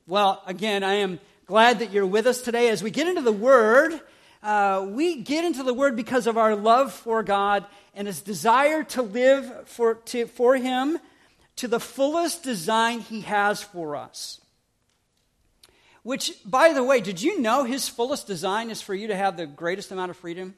Well, again, I am glad that you're with us today. As we get into the Word, we get into the Word because of our love for God and His desire to live for Him to the fullest design He has for us. Which, by the way, did you know His fullest design is for you to have the greatest amount of freedom?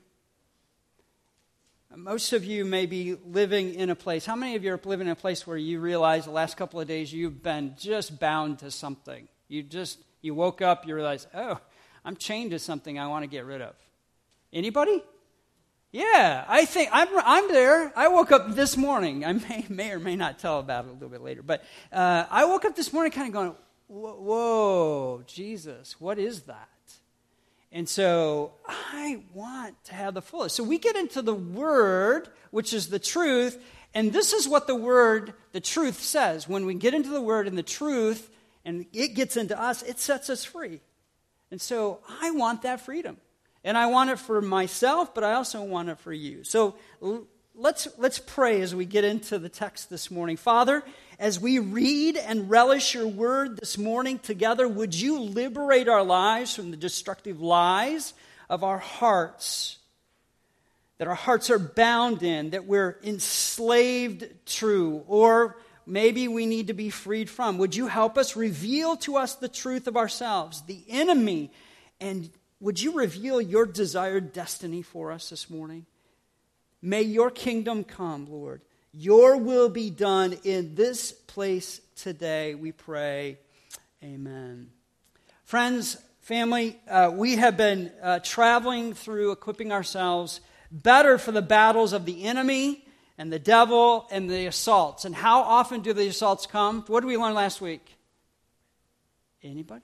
Most of you may be living in a place. How many of you are living in a place where you realize the last couple of days you've been just bound to something? You woke up, you realize, oh, I'm chained to something I want to get rid of. Anybody? Yeah, I think I'm there. I woke up this morning. I may or may not tell about it a little bit later. But I woke up this morning kind of going, whoa, Jesus, what is that? And so I want to have the fullest. So we get into the Word, which is the truth, and this is what the truth says. When we get into the Word and the truth, and it gets into us, it sets us free. And so I want that freedom. And I want it for myself, but I also want it for you. So let's pray as we get into the text this morning. Father, as we read and relish your word this morning together, would you liberate our lives from the destructive lies of our hearts, that our hearts are bound in, that we're enslaved to, or maybe we need to be freed from. Would you help us reveal to us the truth of ourselves, the enemy, and would you reveal your desired destiny for us this morning? May your kingdom come, Lord. Your will be done in this place today, we pray. Amen. Friends, family, we have been traveling through equipping ourselves better for the battles of the enemy and the devil and the assaults. And how often do the assaults come? What did we learn last week? Anybody?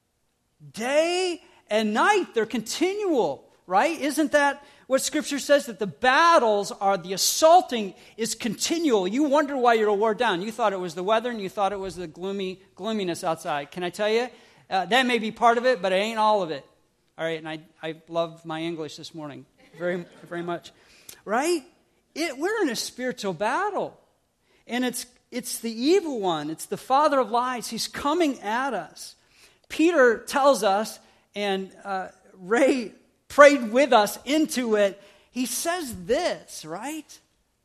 Day and night, they're continual, right? Isn't that what Scripture says? That the battles are, the assaulting is continual. You wonder why you're wore down. You thought it was the weather and you thought it was the gloominess outside. Can I tell you? That may be part of it, but it ain't all of it. All right, and I love my English this morning very, very much. Right? We're in a spiritual battle. And it's the evil one. It's the father of lies. He's coming at us. Peter tells us, and Ray prayed with us into it. He says this, right?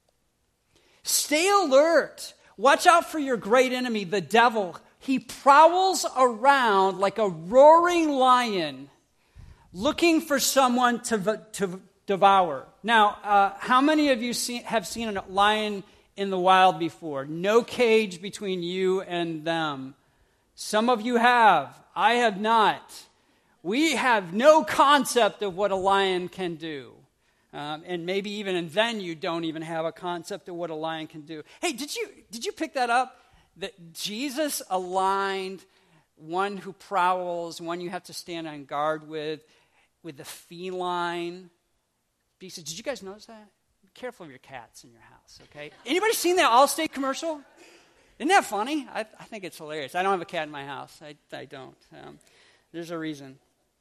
Stay alert. Watch out for your great enemy, the devil. He prowls around like a roaring lion, looking for someone to devour. Now, how many of you have seen a lion in the wild before? No cage between you and them. Some of you have. I have not. We have no concept of what a lion can do. And maybe even then you don't even have a concept of what a lion can do. Hey, did you pick that up? That Jesus aligned one who prowls, one you have to stand on guard with the feline beast. Did you guys notice that? Be careful of your cats in your house, okay? Anybody seen that Allstate commercial? Isn't that funny? I think it's hilarious. I don't have a cat in my house. I don't. There's a reason.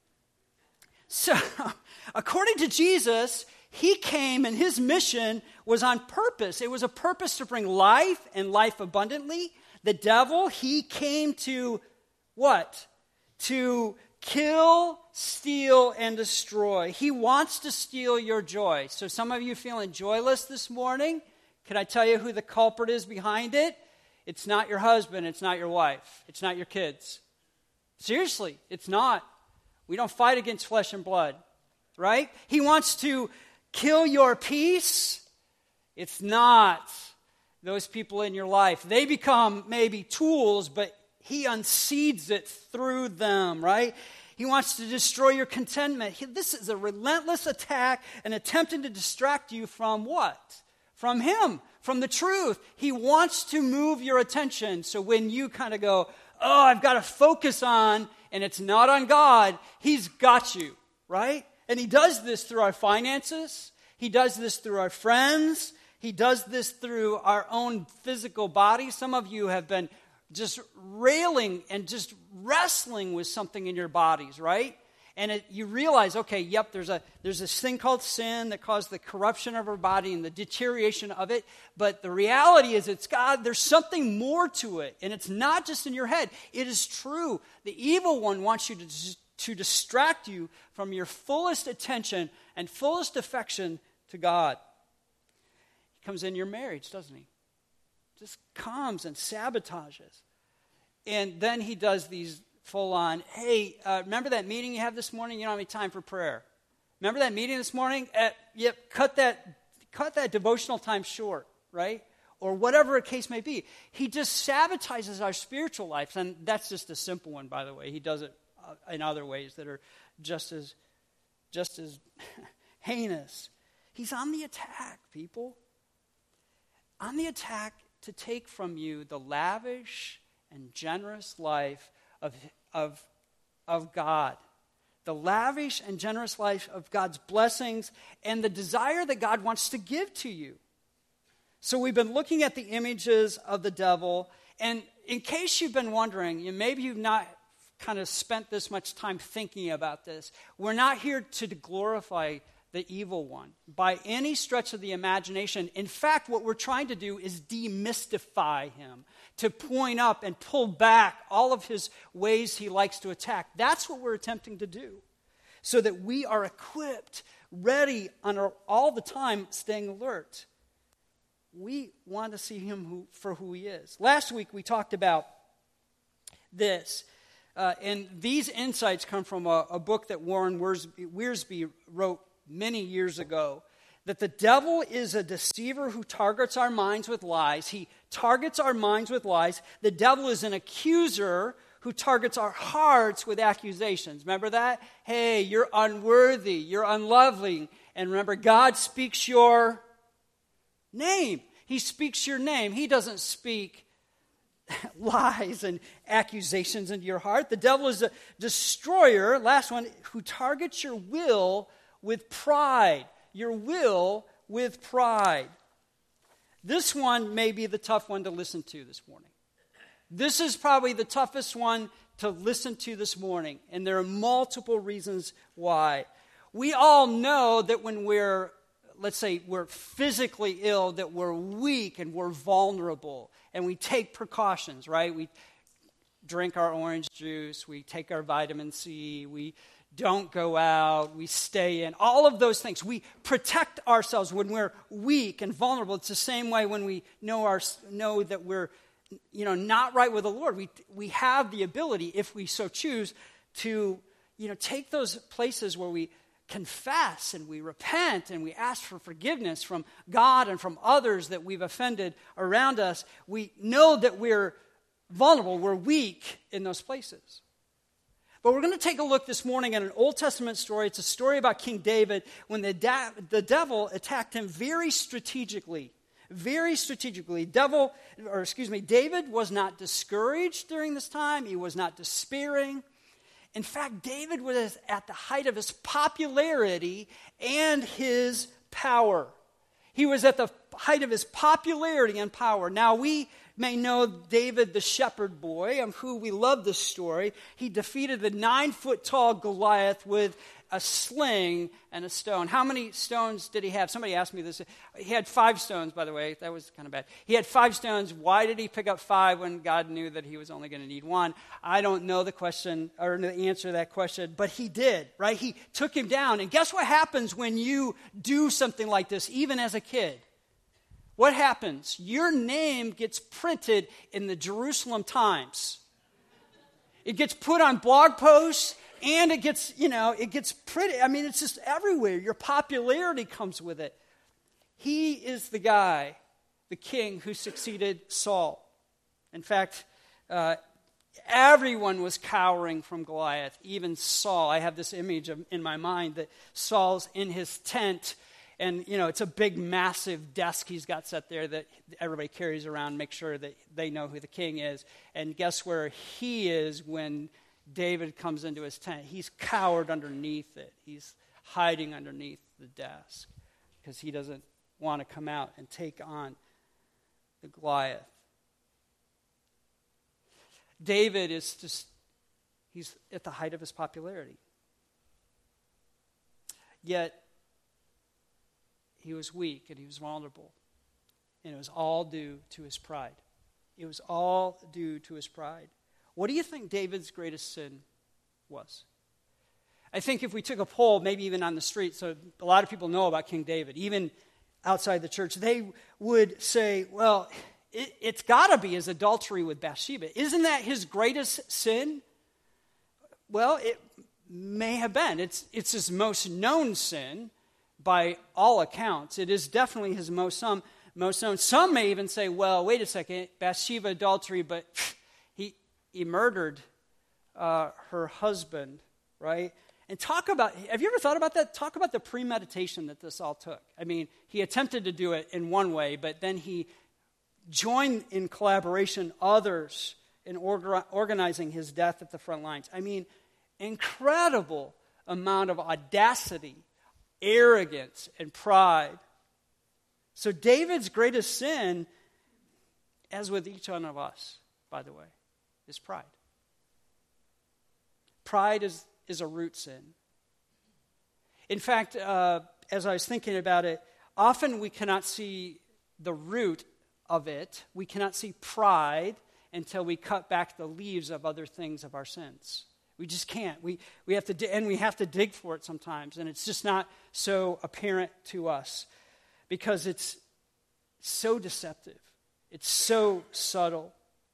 So, according to Jesus, he came and his mission was on purpose. It was a purpose to bring life and life abundantly. The devil, he came to what? To kill, steal, and destroy. He wants to steal your joy. So some of you feeling joyless this morning, can I tell you who the culprit is behind it? It's not your husband, it's not your wife, it's not your kids. Seriously, it's not. We don't fight against flesh and blood, right? He wants to kill your peace. It's not those people in your life. They become maybe tools, but he unseeds it through them, right? He wants to destroy your contentment. This is a relentless attack and attempting to distract you from what? From him, from the truth. He wants to move your attention. So when you kind of go, oh, I've got to focus on, and it's not on God, he's got you, right? And he does this through our finances. He does this through our friends. He does this through our own physical body. Some of you have been just railing and just wrestling with something in your bodies, right? And you realize, okay, yep, there's this thing called sin that caused the corruption of our body and the deterioration of it. But the reality is it's God, there's something more to it. And it's not just in your head. It is true. The evil one wants you to distract you from your fullest attention and fullest affection to God. He comes in your marriage, doesn't he? Just comes and sabotages. And then he does these full-on, hey, remember that meeting you have this morning? You don't have any time for prayer. Remember that meeting this morning? Yep, cut that devotional time short, right? Or whatever a case may be. He just sabotages our spiritual lives. And that's just a simple one, by the way. He does it in other ways that are just as heinous. He's on the attack, people. On the attack to take from you the lavish and generous life of God. The lavish and generous life of God's blessings and the desire that God wants to give to you. So we've been looking at the images of the devil. And in case you've been wondering, maybe you've not kind of spent this much time thinking about this, we're not here to glorify the evil one by any stretch of the imagination. In fact, what we're trying to do is demystify him, to point up and pull back all of his ways he likes to attack. That's what we're attempting to do, so that we are equipped, ready, all the time, staying alert. We want to see him for who he is. Last week we talked about this, and these insights come from a book that Warren Wiersbe wrote many years ago, that the devil is a deceiver who targets our minds with lies. He targets our minds with lies. The devil is an accuser who targets our hearts with accusations. Remember that? Hey, you're unworthy, you're unlovely. And remember, God speaks your name. He speaks your name. He doesn't speak lies and accusations into your heart. The devil is a destroyer, last one, who targets your will with pride. Your will with pride. This one may be the tough one to listen to this morning. This is probably the toughest one to listen to this morning, and there are multiple reasons why. We all know that when let's say we're physically ill, that we're weak and we're vulnerable, and we take precautions, right? We drink our orange juice, we take our vitamin C, we don't go out, we stay in, all of those things. We protect ourselves when we're weak and vulnerable. It's the same way when we know that we're not right with the Lord. We have the ability, if we so choose, to take those places where we confess and we repent and we ask for forgiveness from God and from others that we've offended around us. We know that we're vulnerable, we're weak in those places. But we're going to take a look this morning at an Old Testament story. It's a story about King David when the devil attacked him very strategically. Very strategically. David was not discouraged during this time. He was not despairing. In fact, David was at the height of his popularity and his power. He was at the height of his popularity and power. Now, we may know David the shepherd boy, of who we love this story. He defeated the 9-foot-tall Goliath with a sling and a stone. How many stones did he have? Somebody asked me this. He had 5 stones, by the way. That was kind of bad. He had 5 stones. Why did he pick up 5 when God knew that he was only going to need 1? I don't know the question or the answer to that question, but he did, right? He took him down. And guess what happens when you do something like this, even as a kid? What happens? Your name gets printed in the Jerusalem Times. It gets put on blog posts, and it gets printed. I mean, it's just everywhere. Your popularity comes with it. He is the guy, the king who succeeded Saul. In fact, everyone was cowering from Goliath, even Saul. I have this image in my mind that Saul's in his tent, and, it's a big, massive desk he's got set there that everybody carries around, make sure that they know who the king is. And guess where he is when David comes into his tent? He's cowered underneath it. He's hiding underneath the desk because he doesn't want to come out and take on the Goliath. David he's at the height of his popularity. Yet, he was weak and he was vulnerable. And it was all due to his pride. It was all due to his pride. What do you think David's greatest sin was? I think if we took a poll, maybe even on the street, so a lot of people know about King David, even outside the church, they would say, well, it's got to be his adultery with Bathsheba. Isn't that his greatest sin? Well, it may have been. It's his most known sin by all accounts. It is definitely his most known. Some may even say, well, wait a second, Bathsheba adultery, but he murdered her husband, right? And have you ever thought about that? Talk about the premeditation that this all took. I mean, he attempted to do it in one way, but then he joined in collaboration others in organizing his death at the front lines. I mean, incredible amount of audacity, arrogance, and pride. So David's greatest sin, as with each one of us, by the way, is pride. Pride is a root sin. In fact, as I was thinking about it, often we cannot see the root of it. We cannot see pride until we cut back the leaves of other things of our sins. We just can't. We have to, and we have to dig for it sometimes, and it's just not so apparent to us because it's so deceptive. It's so subtle.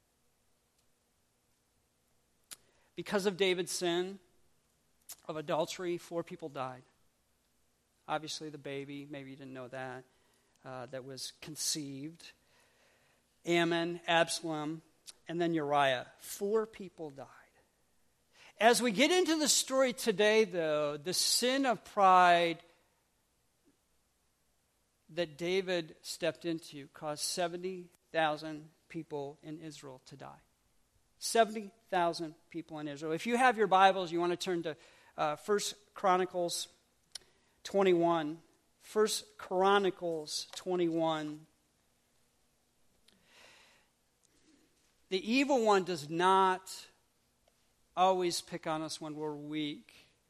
Because of David's sin of adultery, 4 people died. Obviously, the baby, maybe you didn't know that, that was conceived. Ammon, Absalom, and then Uriah. 4 people died. As we get into the story today, though, the sin of pride that David stepped into caused 70,000 people in Israel to die. 70,000 people in Israel. If you have your Bibles, you want to turn to 1 Chronicles 21. 1 Chronicles 21. The evil one does not always pick on us when we're weak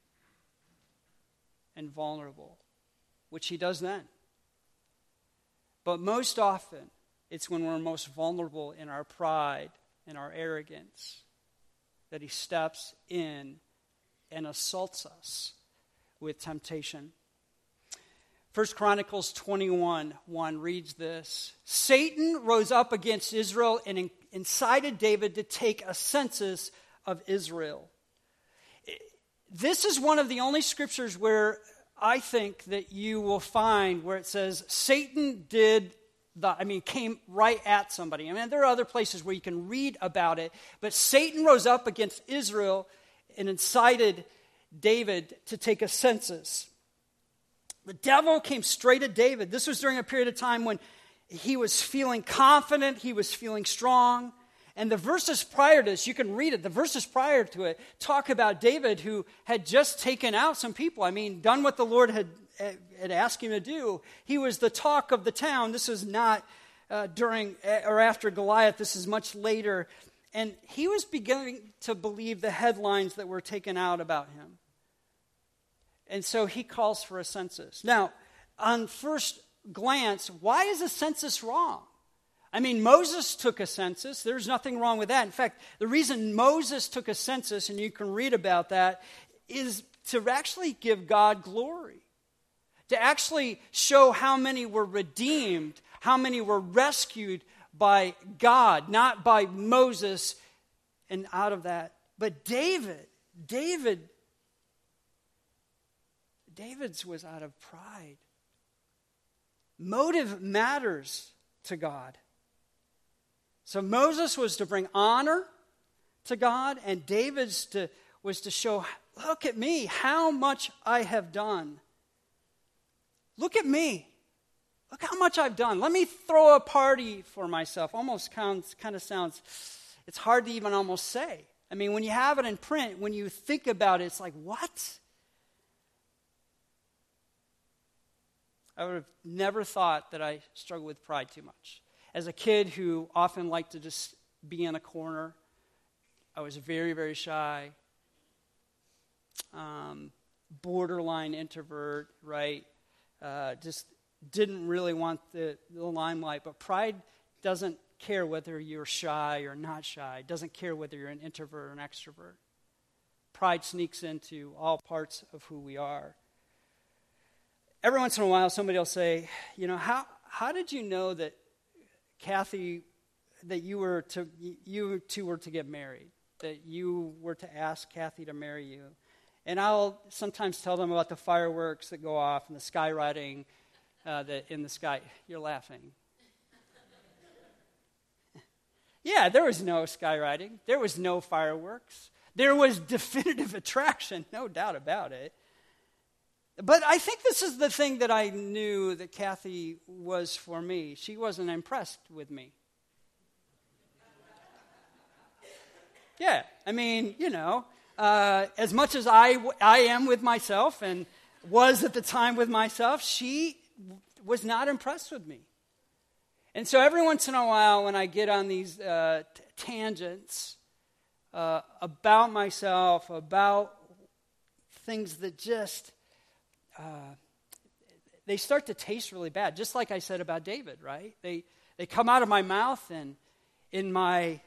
and vulnerable, which he does then. But most often, it's when we're most vulnerable in our pride and our arrogance that he steps in and assaults us with temptation. 1 Chronicles 21:1 reads this. Satan rose up against Israel and incited David to take a census of Israel. This is one of the only scriptures where I think that you will find where it says Satan came right at somebody. I mean, there are other places where you can read about it, but Satan rose up against Israel and incited David to take a census. The devil came straight at David. This was during a period of time when he was feeling confident, he was feeling strong. And the verses prior to this, you can read it, the verses prior to it talk about David who had just taken out some people. I mean, done what the Lord had asked him to do. He was the talk of the town. This is not during or after Goliath. This is much later. And he was beginning to believe the headlines that were taken out about him. And so he calls for a census. Now, on first glance, why is a census wrong? I mean, Moses took a census. There's nothing wrong with that. In fact, the reason Moses took a census, and you can read about that, is to actually give God glory. To actually show how many were redeemed, how many were rescued by God, not by Moses and out of that. But David's was out of pride. Motive matters to God. So Moses was to bring honor to God, and David's was to show, look at me, how much I have done. Look at me. Look how much I've done. Let me throw a party for myself. Almost kind of sounds, it's hard to even almost say. I mean, when you have it in print, when you think about it, it's like, what? I would have never thought that I struggled with pride too much. As a kid who often liked to just be in a corner, I was very, very shy. borderline introvert, right? Just didn't really want the limelight. But pride doesn't care whether you're shy or not shy. It doesn't care whether you're an introvert or an extrovert. Pride sneaks into all parts of who we are. Every once in a while, somebody will say, how did you know that Kathy, that you two were to get married, that you were to ask Kathy to marry you? And I'll sometimes tell them about the fireworks that go off and the skywriting in the sky. You're laughing. Yeah, there was no skywriting. There was no fireworks. There was definitive attraction, no doubt about it. But I think this is the thing that I knew that Kathy was for me. She wasn't impressed with me. Yeah, I mean, as much as I am with myself and was at the time with myself, she was not impressed with me. And so every once in a while when I get on these tangents about myself, about things that just, they start to taste really bad, just like I said about David, right? They come out of my mouth, and in my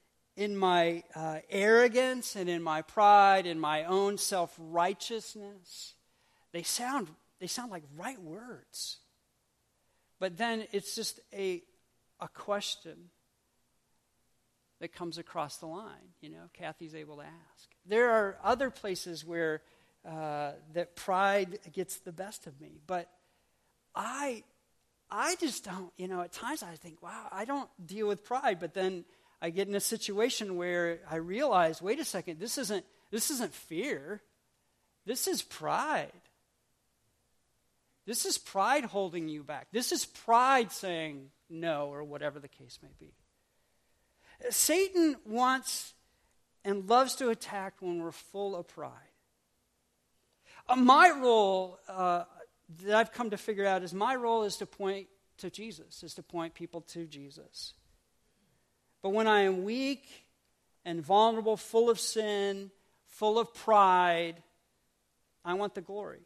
arrogance and in my pride, in my own self-righteousness, they sound like right words. But then it's just a question that comes across the line. Kathy's able to ask. There are other places where that pride gets the best of me. But I just don't, at times I think, wow, I don't deal with pride. But then I get in a situation where I realize, wait a second, this isn't fear. This is pride. This is pride holding you back. This is pride saying no, or whatever the case may be. Satan wants and loves to attack when we're full of pride. My role that I've come to figure out is my role is to point to Jesus, is to point people to Jesus. But when I am weak and vulnerable, full of sin, full of pride, I want the glory.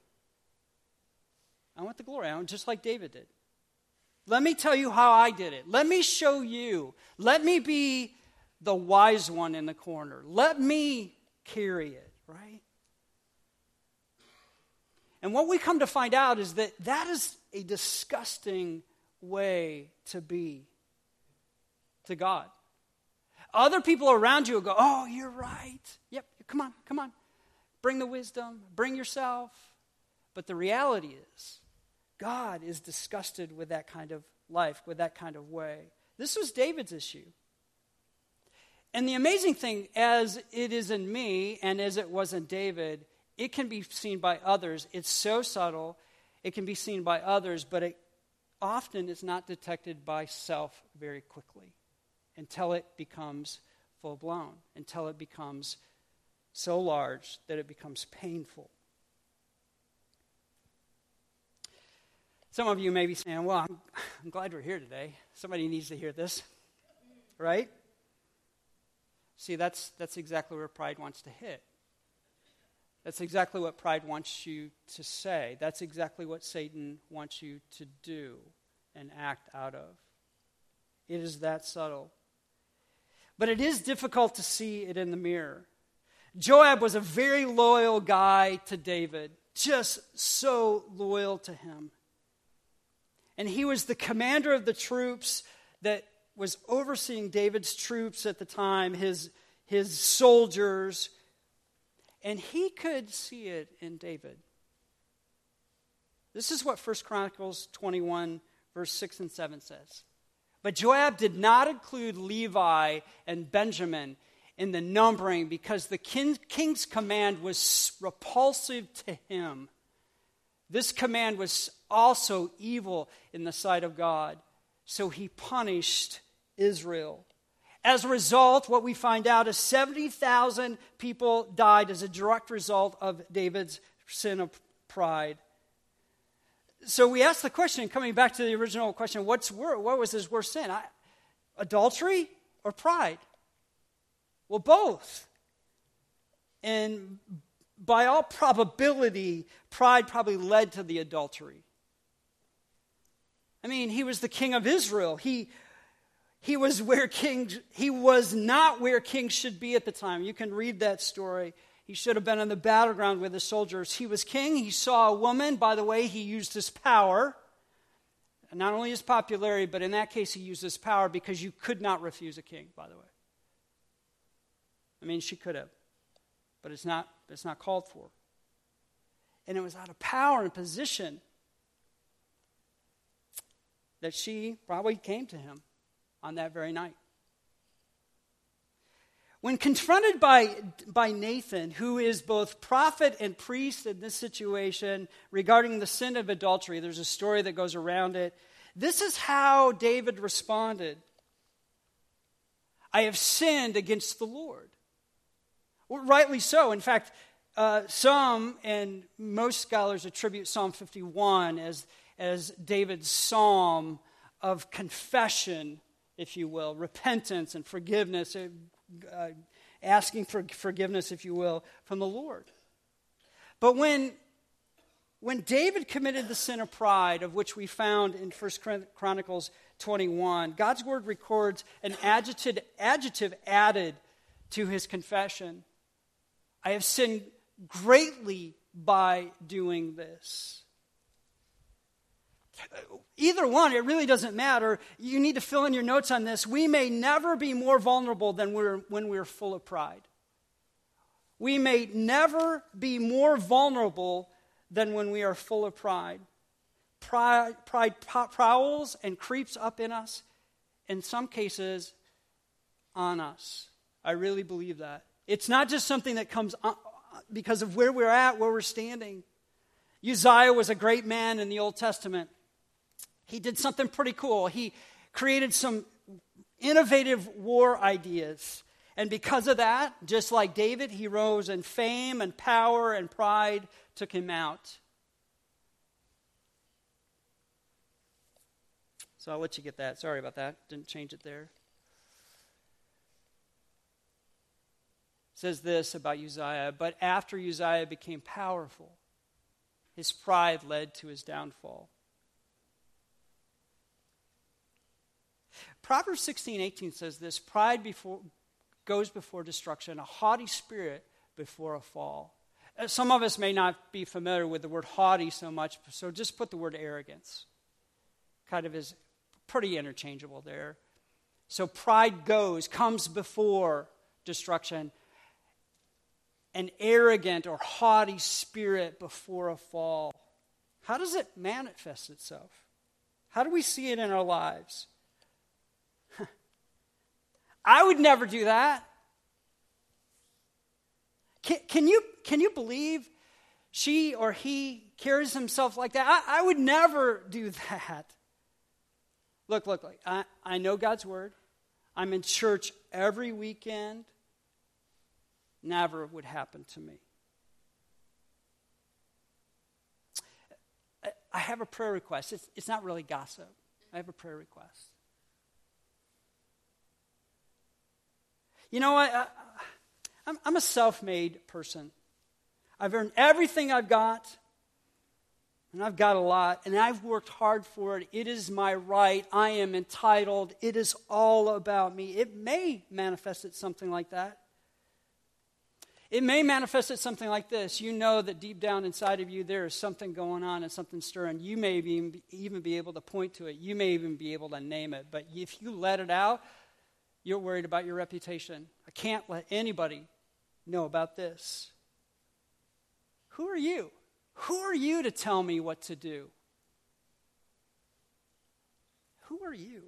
I want the glory. I want, just like David did. Let me tell you how I did it. Let me show you. Let me be the wise one in the corner. Let me carry it, right? And what we come to find out is that is a disgusting way to be to God. Other people around you will go, oh, you're right. Yep, come on. Bring the wisdom. Bring yourself. But the reality is, God is disgusted with that kind of life, with that kind of way. This was David's issue. And the amazing thing, as it is in me and as it was in David, it can be seen by others. It's so subtle, it can be seen by others, but it often is not detected by self very quickly until it becomes full-blown, until it becomes so large that it becomes painful. Some of you may be saying, well, I'm glad we're here today. Somebody needs to hear this, right? See, that's exactly where pride wants to hit. That's exactly what pride wants you to say. That's exactly what Satan wants you to do and act out of. It is that subtle. But it is difficult to see it in the mirror. Joab was a very loyal guy to David, just so loyal to him. And he was the commander of the troops that was overseeing David's troops at the time, his soldiers. And he could see it in David. This is what 1 Chronicles 21, verse 6 and 7 says. But Joab did not include Levi and Benjamin in the numbering because the king's command was repulsive to him. This command was also evil in the sight of God, so he punished Israel. As a result, what we find out is 70,000 people died as a direct result of David's sin of pride. So we ask the question, coming back to the original question, what was his worst sin? Adultery or pride? Well, both. And by all probability, pride probably led to the adultery. I mean, he was the king of Israel. He was not where kings should be at the time. You can read that story. He should have been on the battleground with the soldiers. He was king. He saw a woman. By the way, he used his power. Not only his popularity, but in that case, he used his power because you could not refuse a king, by the way. I mean, she could have, but it's not called for. And it was out of power and position that she probably came to him on that very night. When confronted by Nathan, who is both prophet and priest in this situation regarding the sin of adultery, there's a story that goes around it. This is how David responded. I have sinned against the Lord. Well, rightly so. In fact, some and most scholars attribute Psalm 51 as David's psalm of confession, if you will, repentance and forgiveness, asking for forgiveness, if you will, from the Lord. But when David committed the sin of pride, of which we found in 1 Chronicles 21, God's word records an adjective added to his confession. I have sinned greatly by doing this. Either one, it really doesn't matter. You need to fill in your notes on this. We may never be more vulnerable than when we're full of pride. We may never be more vulnerable than when we are full of pride. Pride prowls and creeps up in us, in some cases, on us. I really believe that. It's not just something that comes because of where we're at, where we're standing. Uzziah was a great man in the Old Testament. He did something pretty cool. He created some innovative war ideas. And because of that, just like David, he rose in fame and power, and pride took him out. So I'll let you get that. Sorry about that. Didn't change it there. It says this about Uzziah, but after Uzziah became powerful, his pride led to his downfall. Proverbs 16:18 says this, pride goes before destruction, a haughty spirit before a fall. Some of us may not be familiar with the word haughty so much, so just put the word arrogance. Kind of is pretty interchangeable there. So pride comes before destruction. An arrogant or haughty spirit before a fall. How does it manifest itself? How do we see it in our lives? I would never do that. Can you believe she or he carries himself like that? I would never do that. Look, I know God's word. I'm in church every weekend. Never would happen to me. I have a prayer request. It's not really gossip. I have a prayer request. You know what? I'm a self-made person. I've earned everything I've got, and I've got a lot, and I've worked hard for it. It is my right. I am entitled. It is all about me. It may manifest as something like that. It may manifest as something like this. You know that deep down inside of you there is something going on and something stirring. You may even be able to point to it. You may even be able to name it. But if you let it out, you're worried about your reputation. I can't let anybody know about this. Who are you? Who are you to tell me what to do? Who are you?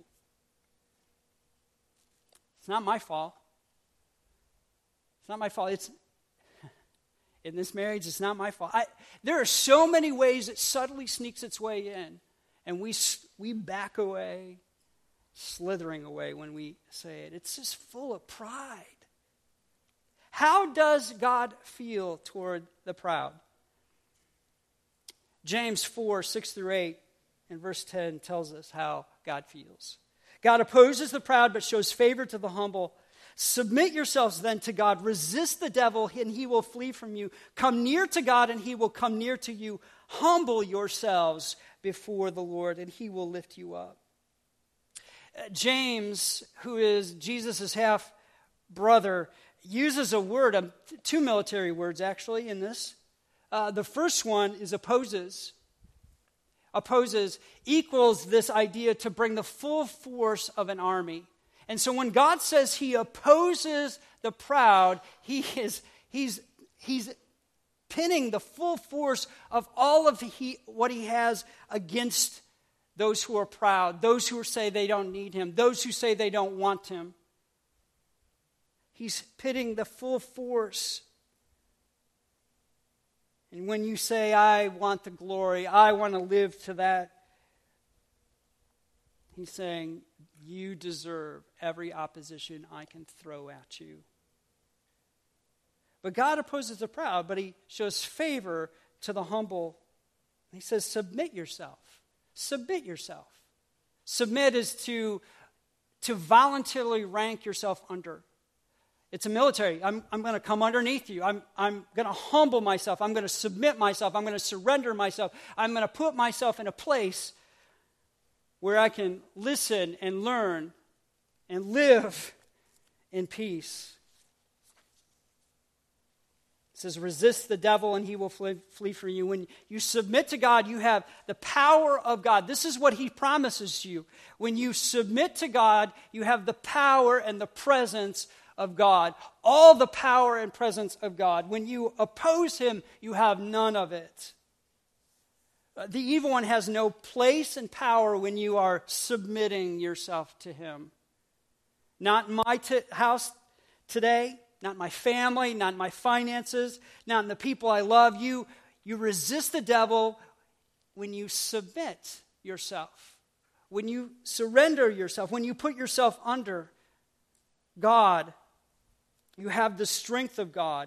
It's not my fault. It's not my fault. It's in this marriage, it's not my fault. There are so many ways it subtly sneaks its way in, and we back away, slithering away when we say it. It's just full of pride. How does God feel toward the proud? James 4:6-8 and verse 10 tells us how God feels. God opposes the proud but shows favor to the humble. Submit yourselves then to God. Resist the devil, and he will flee from you. Come near to God, and he will come near to you. Humble yourselves before the Lord, and he will lift you up. James, who is Jesus' half-brother, uses a word, two military words actually in this. The first one is opposes. Opposes equals this idea to bring the full force of an army. And so when God says he opposes the proud, he's pinning the full force of all of what he has against those who are proud, those who say they don't need him, those who say they don't want him. He's pitting the full force. And when you say, I want the glory, I want to live to that, he's saying, you deserve every opposition I can throw at you. But God opposes the proud, but he shows favor to the humble. He says, submit yourself. Submit yourself. Submit is to voluntarily rank yourself under. It's a military. I'm going to come underneath you. I'm going to humble myself. I'm going to submit myself. I'm going to surrender myself. I'm going to put myself in a place where I can listen and learn and live in peace. It says, resist the devil and he will flee from you. When you submit to God, you have the power of God. This is what he promises you. When you submit to God, you have the power and the presence of God. All the power and presence of God. When you oppose him, you have none of it. The evil one has no place and power when you are submitting yourself to him. Not in my house today, not in my family, not in my finances, not in the people I love. You resist the devil when you submit yourself, when you surrender yourself, when you put yourself under God. You have the strength of God.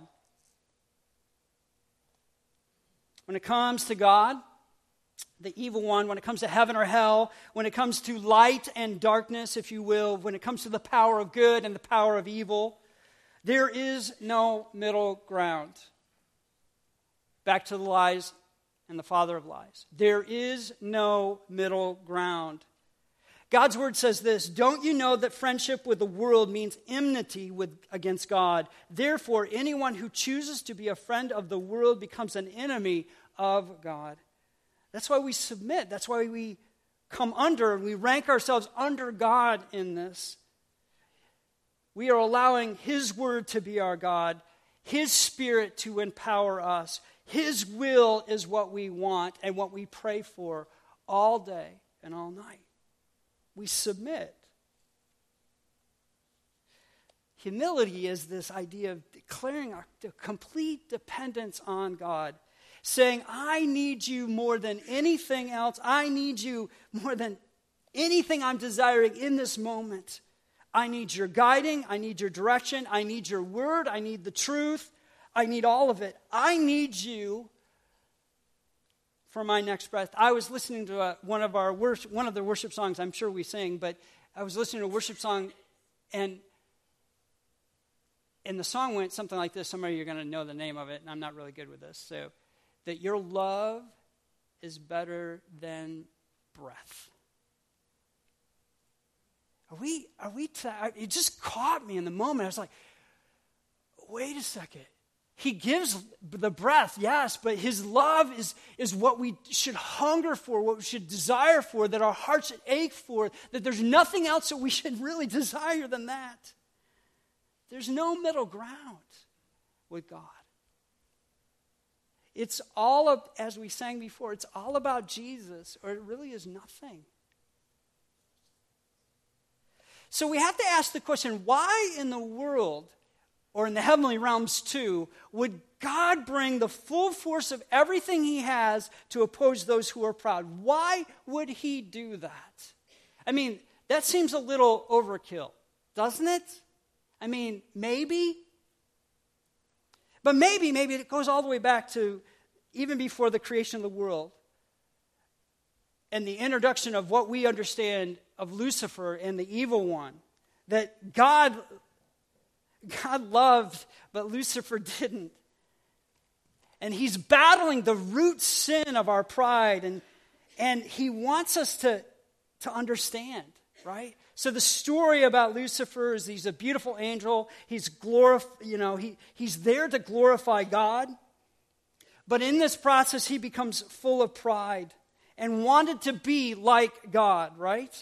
When it comes to God, the evil one, when it comes to heaven or hell, when it comes to light and darkness, if you will, when it comes to the power of good and the power of evil, there is no middle ground. Back to the lies and the father of lies. There is no middle ground. God's word says this, don't you know that friendship with the world means enmity against God? Therefore, anyone who chooses to be a friend of the world becomes an enemy of God. That's why we submit. That's why we come under and we rank ourselves under God in this. We are allowing his word to be our God, his spirit to empower us. His will is what we want and what we pray for all day and all night. We submit. Humility is this idea of declaring our complete dependence on God. Saying, I need you more than anything else. I need you more than anything I'm desiring in this moment. I need your guiding. I need your direction. I need your word. I need the truth. I need all of it. I need you for my next breath. I was listening to one of the worship songs I'm sure we sing, but I was listening to a worship song, and the song went something like this. Some of you are going to know the name of it, and I'm not really good with this. So, that your love is better than breath. It just caught me in the moment. I was like, wait a second. He gives the breath, yes, but his love is what we should hunger for, what we should desire for, that our hearts should ache for, that there's nothing else that we should really desire than that. There's no middle ground with God. It's all, as we sang before, it's all about Jesus, or it really is nothing. So we have to ask the question, why in the world, or in the heavenly realms too, would God bring the full force of everything he has to oppose those who are proud? Why would he do that? I mean, that seems a little overkill, doesn't it? I mean, maybe. But maybe it goes all the way back to even before the creation of the world and the introduction of what we understand of Lucifer and the evil one, that God God loved, but Lucifer didn't. And he's battling the root sin of our pride, and he wants us to understand, right? So the story about Lucifer is he's a beautiful angel. He's he's there to glorify God. But in this process, he becomes full of pride and wanted to be like God, right?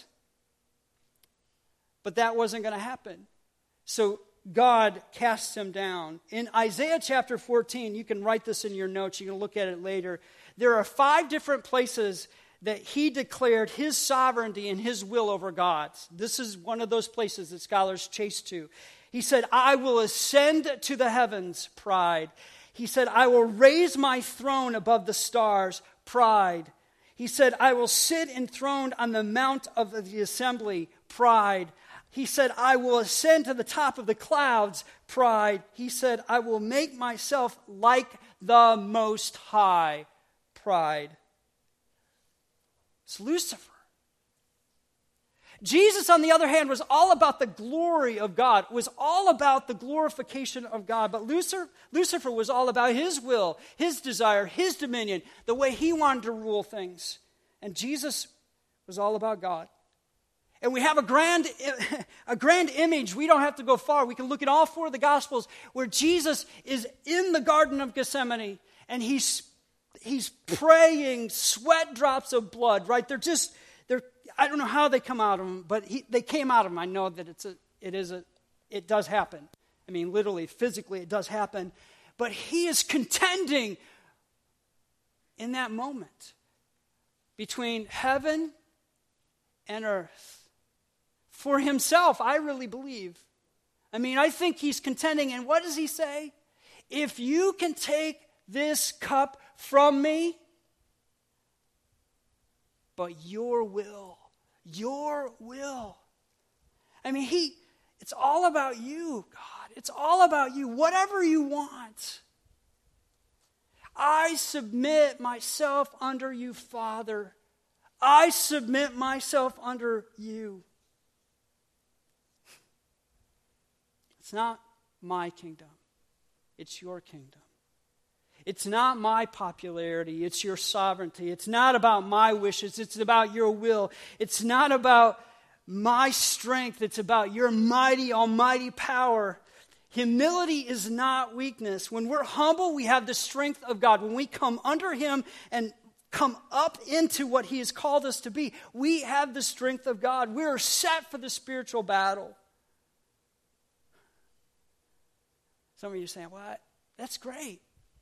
But that wasn't going to happen. So God casts him down. In Isaiah chapter 14, you can write this in your notes. You can look at it later. There are 5 different places that he declared his sovereignty and his will over God's. This is one of those places that scholars chase to. He said, I will ascend to the heavens, pride. He said, I will raise my throne above the stars, pride. He said, I will sit enthroned on the mount of the assembly, pride. He said, I will ascend to the top of the clouds, pride. He said, I will make myself like the Most High, pride. It's Lucifer. Jesus, on the other hand, was all about the glory of God, was all about the glorification of God. But Lucifer was all about his will, his desire, his dominion, the way he wanted to rule things. And Jesus was all about God. And we have a grand image. We don't have to go far. We can look at all 4 of the Gospels where Jesus is in the Garden of Gethsemane, and he's praying, sweat drops of blood, right? I don't know how they come out of him, but they came out of him. I know that it does happen. I mean, literally, physically, it does happen. But he is contending in that moment between heaven and earth. For himself, I really believe. I mean, I think he's contending, and what does he say? If you can take this cup from me, but your will. I mean, it's all about you, God. It's all about you, whatever you want. I submit myself under you, Father. I submit myself under you. It's not my kingdom. It's your kingdom. It's not my popularity. It's your sovereignty. It's not about my wishes. It's about your will. It's not about my strength. It's about your mighty, almighty power. Humility is not weakness. When we're humble, we have the strength of God. When we come under him and come up into what he has called us to be, we have the strength of God. We are set for the spiritual battle. Some of you are saying, well, that's great.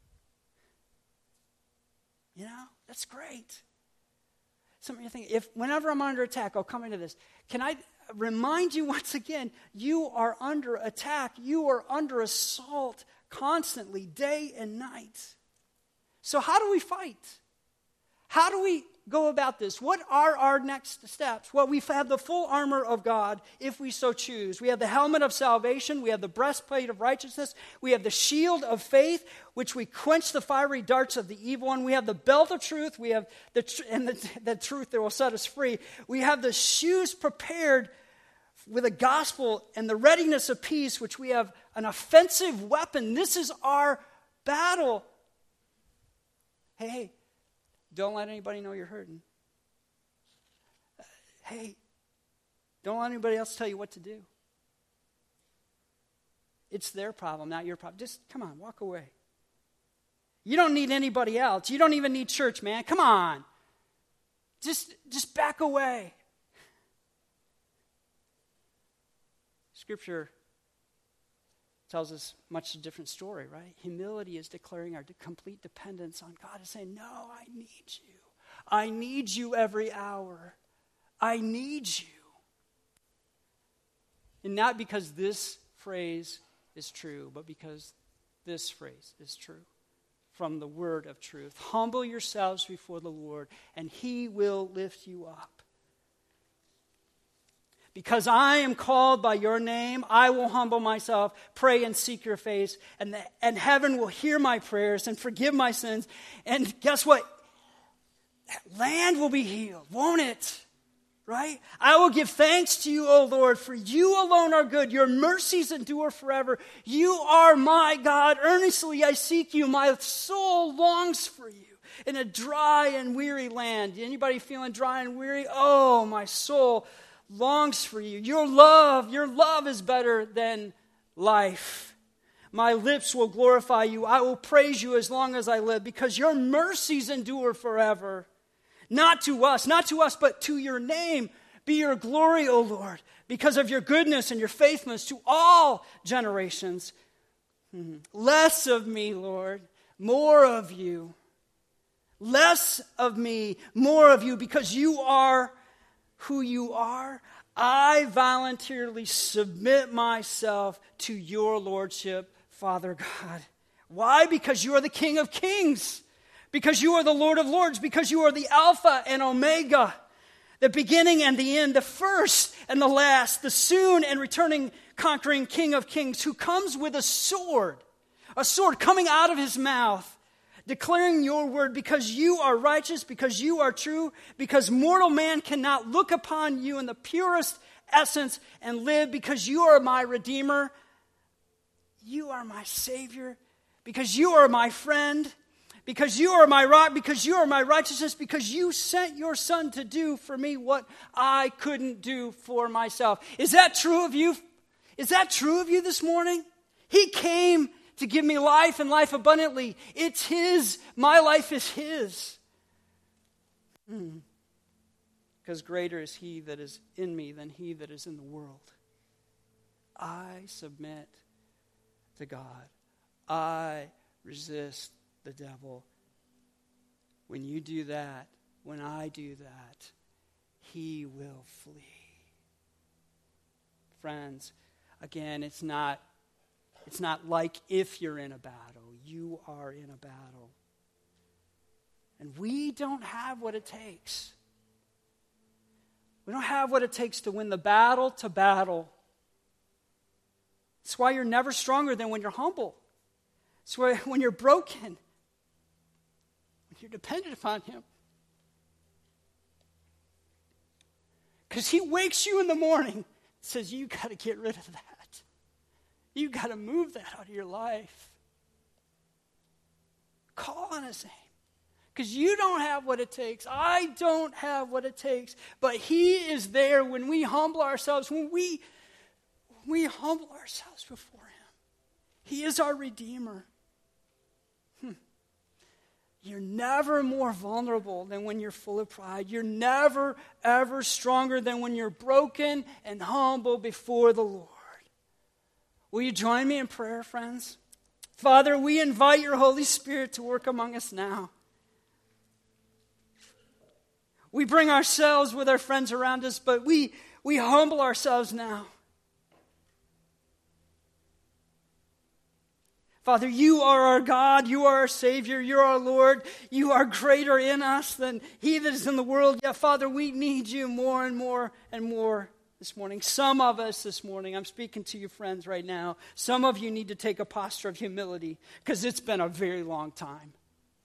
You know, that's great. Some of you think, whenever I'm under attack, I'll come into this. Can I remind you once again, you are under attack. You are under assault constantly, day and night. So how do we fight? How do we go about this? What are our next steps? Well, we have the full armor of God if we so choose. We have the helmet of salvation. We have the breastplate of righteousness. We have the shield of faith, which we quench the fiery darts of the evil one. We have the belt of truth. We have the truth that will set us free. We have the shoes prepared with the gospel and the readiness of peace, which we have an offensive weapon. This is our battle. Hey, don't let anybody know you're hurting. Hey, don't let anybody else tell you what to do. It's their problem, not your problem. Just, come on, walk away. You don't need anybody else. You don't even need church, man. Come on. Just back away. Scripture tells us much a different story, right? Humility is declaring our complete dependence on God. Is saying, no, I need you. I need you every hour. I need you. And not because this phrase is true, but because this phrase is true from the word of truth. Humble yourselves before the Lord, and he will lift you up. Because I am called by your name, I will humble myself, pray and seek your face, and heaven will hear my prayers and forgive my sins. And guess what? That land will be healed, won't it? right? I will give thanks to you, O Lord, for you alone are good. Your mercies endure forever. You are my God. Earnestly I seek you. My soul longs for you in a dry and weary land. Anybody feeling dry and weary? Oh, my soul longs for you. Your love is better than life. My lips will glorify you. I will praise you as long as I live, because your mercies endure forever. Not to us, but to your name be your glory, O Lord, because of your goodness and your faithfulness to all generations. Less of me, Lord, more of you. Less of me, more of you, because you are who you are. I voluntarily submit myself to your lordship, Father God. Why? Because you are the King of Kings. Because you are the Lord of Lords. Because you are the Alpha and Omega, the beginning and the end, the first and the last, the soon and returning conquering King of Kings, who comes with a sword coming out of his mouth, declaring your word, because you are righteous, because you are true, because mortal man cannot look upon you in the purest essence and live, because you are my Redeemer, you are my Savior, because you are my friend, because you are my rock, because you are my righteousness, because you sent your Son to do for me what I couldn't do for myself. Is that true of you? Is that true of you this morning? He came to give me life and life abundantly. It's his. My life is his. Because greater is he that is in me than he that is in the world. I submit to God. I resist the devil. When you do that, when I do that, he will flee. Friends, again, it's not like if you're in a battle. You are in a battle. And we don't have what it takes. We don't have what it takes to win the battle to battle. That's why you're never stronger than when you're humble. It's why when you're broken, when you're dependent upon him. Because he wakes you in the morning and says, you got to get rid of that. You got to move that out of your life. Call on his name. Because you don't have what it takes. I don't have what it takes. But he is there when we humble ourselves, when we humble ourselves before him. He is our Redeemer. You're never more vulnerable than when you're full of pride. You're never, ever stronger than when you're broken and humble before the Lord. Will you join me in prayer, friends? Father, we invite your Holy Spirit to work among us now. We bring ourselves with our friends around us, but we humble ourselves now. Father, you are our God, you are our Savior, you're our Lord, you are greater in us than he that is in the world. Yet, Father, we need you more and more and more this morning. Some of us this morning, I'm speaking to you friends right now, some of you need to take a posture of humility because it's been a very long time.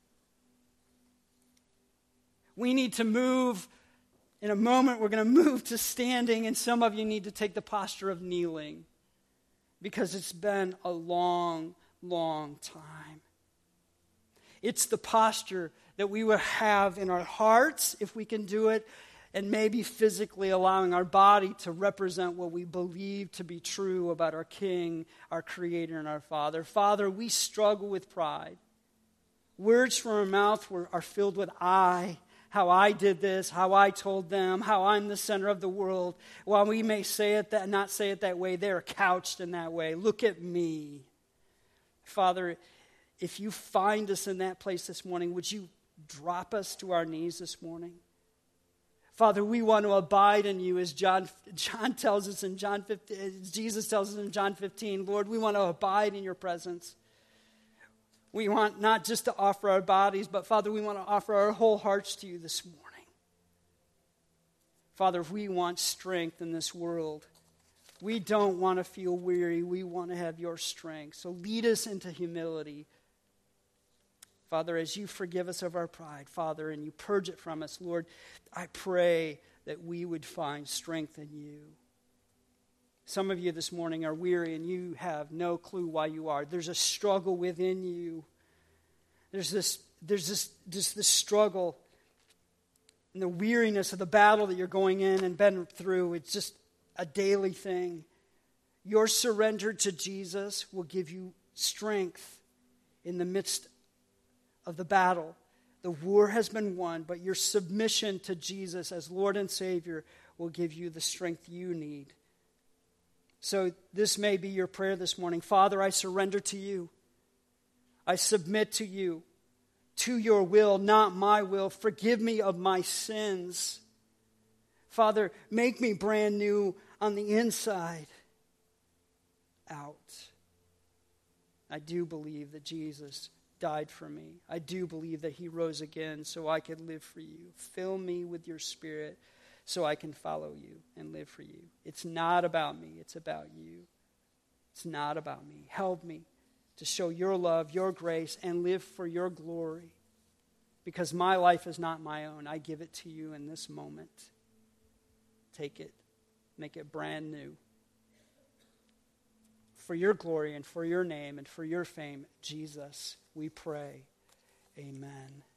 We need to move. In a moment, we're going to move to standing, and some of you need to take the posture of kneeling because it's been a long time. It's the posture that we will have in our hearts, if we can do it, and maybe physically allowing our body to represent what we believe to be true about our King, our Creator, and our Father. Father, we struggle with pride. Words from our mouth are filled with I, how I did this, how I told them, how I'm the center of the world. While we may say it that, not say it that way, they're couched in that way. Look at me. Father, if you find us in that place this morning, would you drop us to our knees this morning? Father, we want to abide in you as John tells us in John 15, Jesus tells us in John 15. Lord, we want to abide in your presence. We want not just to offer our bodies, but Father, we want to offer our whole hearts to you this morning. Father, if we want strength in this world, we don't want to feel weary. We want to have your strength. So lead us into humility. Father, as you forgive us of our pride, Father, and you purge it from us, Lord, I pray that we would find strength in you. Some of you this morning are weary and you have no clue why you are. There's a struggle within you. There's this struggle and the weariness of the battle that you're going in and been through. It's just a daily thing. Your surrender to Jesus will give you strength in the midst of the battle. The war has been won, but your submission to Jesus as Lord and Savior will give you the strength you need. So this may be your prayer this morning. Father, I surrender to you. I submit to you, to your will, not my will. Forgive me of my sins. Father, make me brand new on the inside out. I do believe that Jesus died for me. I do believe that he rose again so I could live for you. Fill me with your Spirit so I can follow you and live for you. It's not about me. It's about you. It's not about me. Help me to show your love, your grace, and live for your glory. Because my life is not my own. I give it to you in this moment. Take it. Make it brand new. For your glory and for your name and for your fame, Jesus, we pray. Amen.